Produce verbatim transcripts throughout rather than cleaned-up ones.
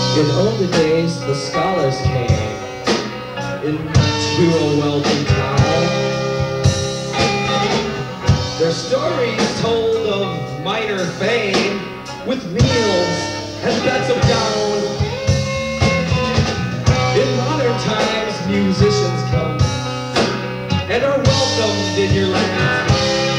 In older days, the scholars came into a wealthy town. Their stories told of minor fame with meals and beds of down. In modern times, musicians come and are welcomed in your land.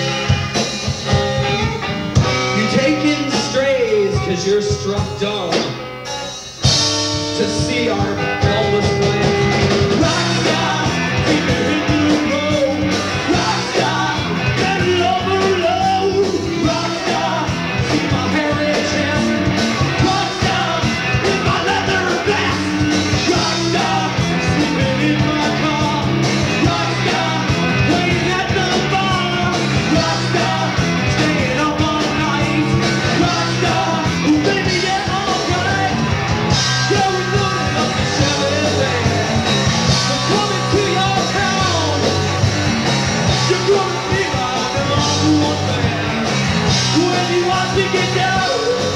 You take in strays cause you're struck dumb to see our pelvis plan. Rockstar, keep it in the road. Rockstar, let love alone. Rockstar, see my hairy chest. Rockstar, in my leather vest. Rockstar, sleeping in my car. Rockstar, playing at the bar. Rockstar, staying up all night. Rockstar, baby, yeah, all right. Yeah, we loaded up the Chevy van. We're coming to your town. You're gonna be my number one fan. When you want to get down,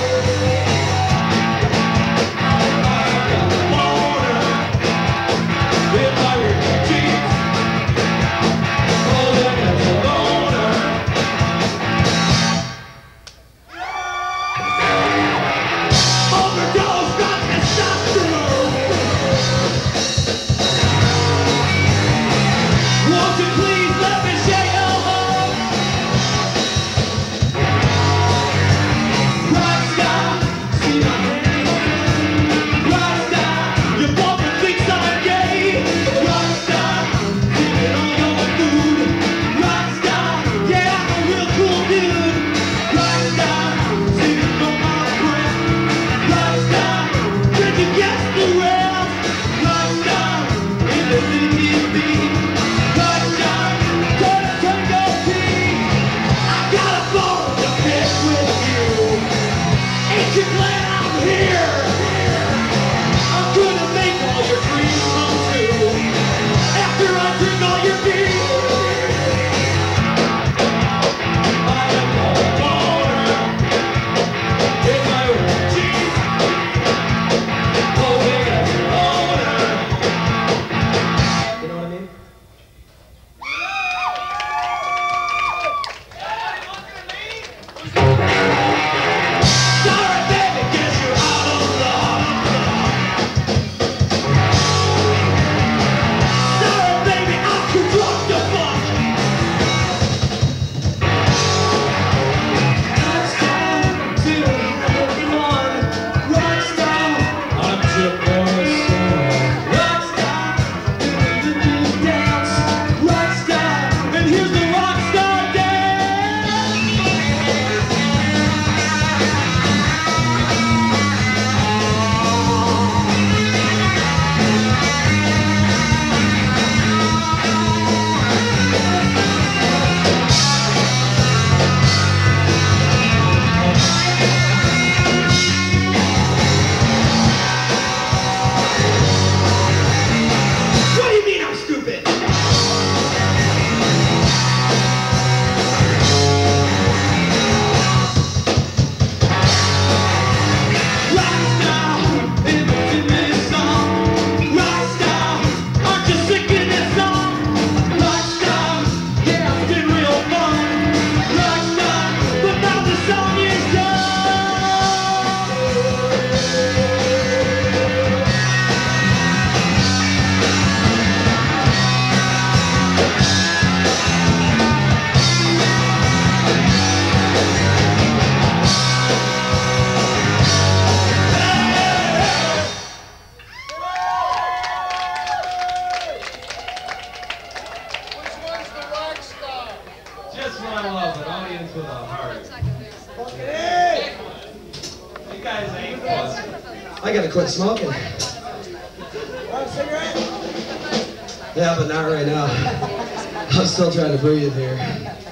I got a boner in my ripped jeans. Holding as a loner. Overdose on testosterone. Won't you please let me share your home? Rockstar, see my name. Rockstar, your woman thinks I'm gay. Rockstar, keeping on your food. Rockstar, yeah, I'm a real cool dude. Rockstar, singing for my friend. Rockstar, did you guess the rest? Rockstar, in the city beat. Rockstar, turn a tango pee. I got a bone to pick with you. Ain't you glad I'm here? I'm gonna make all your dreams come true. After I drink all your beer, I am a boner in my ripped jeans, holding as an owner. You know what I mean? Sorry, baby, guess you're out of luck. Sorry, baby, I'm too drunk to fuck. Rockstar, till everyone. Rockstar, I'm Chip Morrison. Rockstar, doing the new dance. Rockstar, and here's the rockstar dance. What do you mean I'm stupid? Rockstar, in the this song. Rockstar, aren't you sick of this song? Rockstar, yeah, it's been real fun. Rockstar, but now the song is just what I love, an audience with a heart. You guys ain't fun. I gotta quit smoking. Want a cigarette? Yeah, but not right now. I'm still trying to breathe here.